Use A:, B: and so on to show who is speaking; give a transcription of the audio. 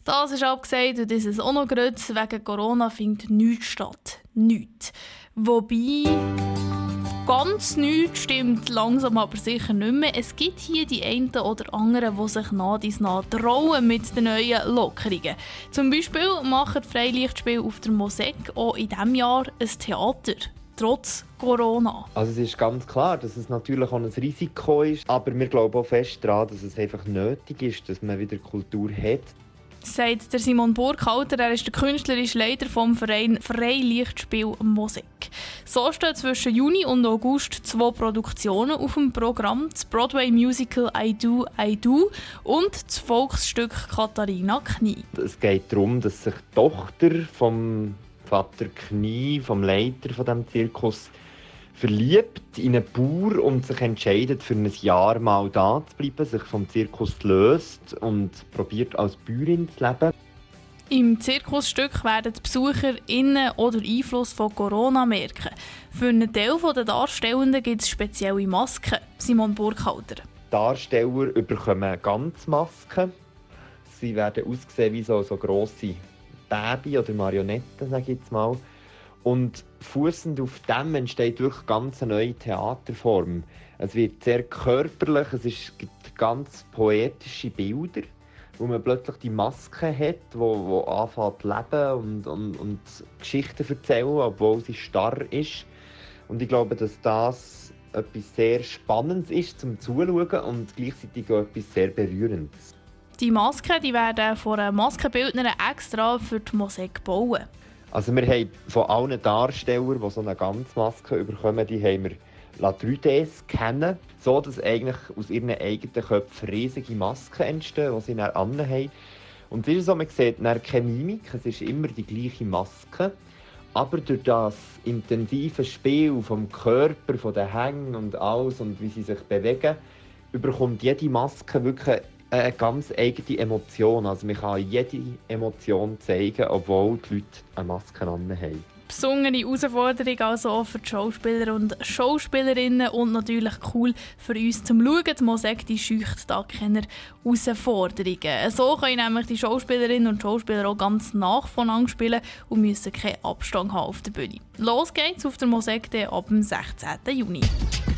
A: Das ist abgesagt und das ist auch noch gerade. Wegen Corona findet nichts statt. Nichts. Wobei, ganz nichts stimmt langsam aber sicher nicht mehr. Es gibt hier die einen oder anderen, die sich nach dies nach trauen mit den neuen Lockerungen. Zum Beispiel machen Freilichtspiele auf der Mosek auch in diesem Jahr ein Theater. Trotz Corona.
B: Also es ist ganz klar, dass es natürlich auch ein Risiko ist, aber wir glauben auch fest daran, dass es einfach nötig ist, dass man wieder Kultur hat.
A: Sagt der Simon Burkhalter, er ist der künstlerische Leiter vom Verein Freilichtspiel Mosek. So stehen zwischen Juni und August 2 Produktionen auf dem Programm: das Broadway-Musical «I Do, I Do» und das Volksstück «Katharina Knie».
B: Es geht darum, dass sich die Tochter vom Vater Knie, vom Leiter von diesem Zirkus, verliebt in einen Bauer und sich entscheidet, für ein Jahr mal da zu bleiben, sich vom Zirkus löst und probiert als Bäuerin zu leben.
A: Im Zirkusstück werden die BesucherInnen oder Einfluss von Corona merken. Für einen Teil der Darstellenden gibt es spezielle Masken. Simon Burkhalter.
B: Die Darsteller bekommen Ganzmasken. Sie werden aussehen wie so grosse Baby oder Marionetten, sage ich jetzt mal. Und fussend auf dem entsteht wirklich ganz eine neue Theaterform. Es wird sehr körperlich, gibt ganz poetische Bilder, wo man plötzlich die Maske hat, wo anfängt zu leben und Geschichten erzählen, obwohl sie starr ist. Und ich glaube, dass das etwas sehr Spannendes ist zum Zuschauen und gleichzeitig auch etwas sehr Berührendes.
A: Die Masken werden von einer Maskenbildnerin extra für die Mosek bauen.
B: Also wir haben von allen Darstellern, die so eine Ganzmaske bekommen, die haben wir 3D scannen, so dass eigentlich aus ihren eigenen Köpfen riesige Masken entstehen, die sie dann anhaben. Und es ist so, man sieht dann keine Mimik, es ist immer die gleiche Maske. Aber durch das intensive Spiel vom Körper, von den Hängen und alles und wie sie sich bewegen, bekommt jede Maske wirklich eine ganz eigene Emotion. Also man kann jede Emotion zeigen, obwohl die Leute eine Maske haben.
A: Besondere Herausforderung also auch für die Schauspieler und Schauspielerinnen und natürlich cool für uns zum Schauen. Die Mosek scheucht da keine Herausforderungen. So können nämlich die Schauspielerinnen und Schauspieler auch ganz nah voneinander spielen und müssen keinen Abstand haben auf der Bühne. Los geht's auf der Mosek ab dem 16. Juni.